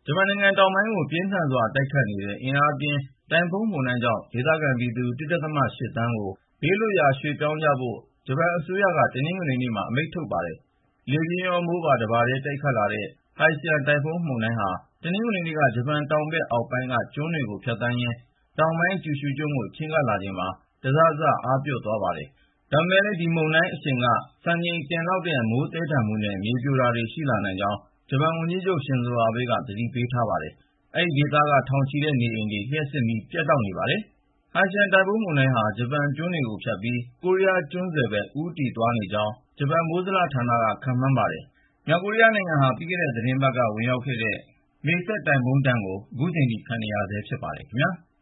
ဂျပန်နိုင်ငံတောင်ပိုင်းကို ပြင်းထန်စွာတိုက်ခတ်နေတဲ့ အင်အားပြင်း တိုင်ဖုန်းမုန်တိုင်းကြောင့် ဒေသခံပြည်သူ ၁.၈ သန်းကို ဘေးလွတ်ရာ ရွှေ့ပြောင်းကြဖို့ ဂျပန်အစိုးရက တနင်္ဂနွေနေ့မှာ အမိန့်ထုတ်ပါတယ်။ လေပြင်းရော မိုးပါ တပါတည်း တိုက်ခတ်လာတဲ့ Haishan တိုင်ဖုန်းမုန်တိုင်းဟာ တနင်္ဂနွေနေ့က ဂျပန်တောင်ဘက်အောက်ပိုင်းက ကျွန်းတွေကို ဖြတ်သန်းရင်း တောင်ပိုင်း ကျူရှုကျွန်းကို ချဉ်းကပ်လာချိန်မှာ တစစ အားပျော့သွားပါတယ်။ ဒါပေမဲ့လည်း ဒီမုန်တိုင်းအရှိန်က စံချိန်တင်လောက်တဲ့ မိုးသည်းထန်မှုနဲ့ မြေပြိုတာတွေ ရှိလာနိုင်ကြောင်း ဂျပန်ဝန်ကြီးချုပ် Shinzo Abe က သတိပေးထားပါတယ်။ အဲဒီဒေသက ထောင်ချီတဲ့နေအိမ်တွေ လျှပ်စစ်မီး ပြတ်တောက်နေပါတယ်။ Haishan တိုင်ဖုန်းမုန်တိုင်းဟာ ဂျပန်ကျွန်းတွေကိုဖြတ်ပြီး ကိုရီးယားကျွန်းဆွယ်ဘက် ဦးတည်သွားနေကြောင်း ဂျပန်မိုးဇလဌာနက ခန့်မှန်းပါတယ်။ မြောက်ကိုရီးယားနိုင်ငံဟာ ပြီးခဲ့တဲ့ သီတင်းပတ်က ဝင်ရောက်ခဲ့တဲ့ Maset တိုင်ဖုန်းဒဏ်ကို ခုချိန်ထိ ခံနေရဆဲ ဖြစ်ပါတယ်ခင်ဗျာ။